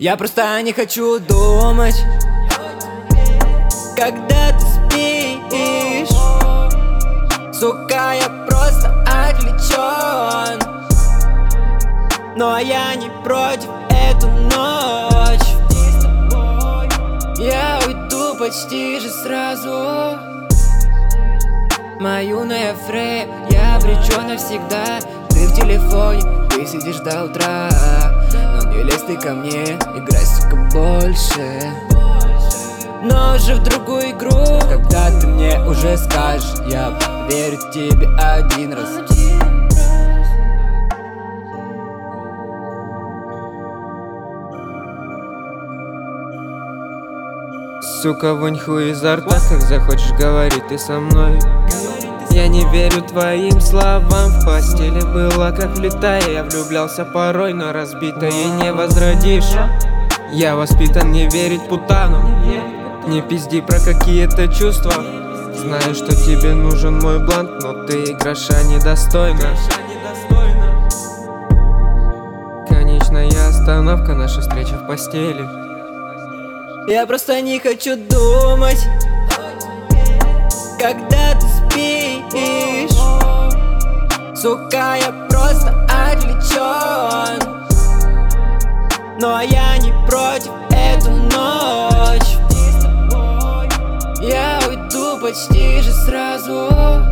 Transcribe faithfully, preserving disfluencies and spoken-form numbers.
Я просто не хочу думать, когда ты спишь. Сука, я просто отвлечен, но я не против эту ночь. Я уйду почти же сразу. Моя юная Фрея, я обречен навсегда. Ты в телефоне, ты сидишь до утра, но не лезь ты ко мне, играй, сука, больше. Но уже в другую игру, когда ты мне уже скажешь, я поверю тебе один раз. Сука, вонь хуй изо рта, как захочешь говорить ты со мной. Я не верю твоим словам, в постели было как влетая. Я влюблялся порой, но разбитое не возродишь. Я воспитан не верить путану. Не пизди про какие-то чувства. Знаю, что тебе нужен мой блант, но ты и гроша недостойна. Конечная остановка, наша встреча в постели. Я просто не хочу думать, когда ты спишь. Сука, я просто отвлечен, но я не против эту ночь. Я уйду почти же сразу.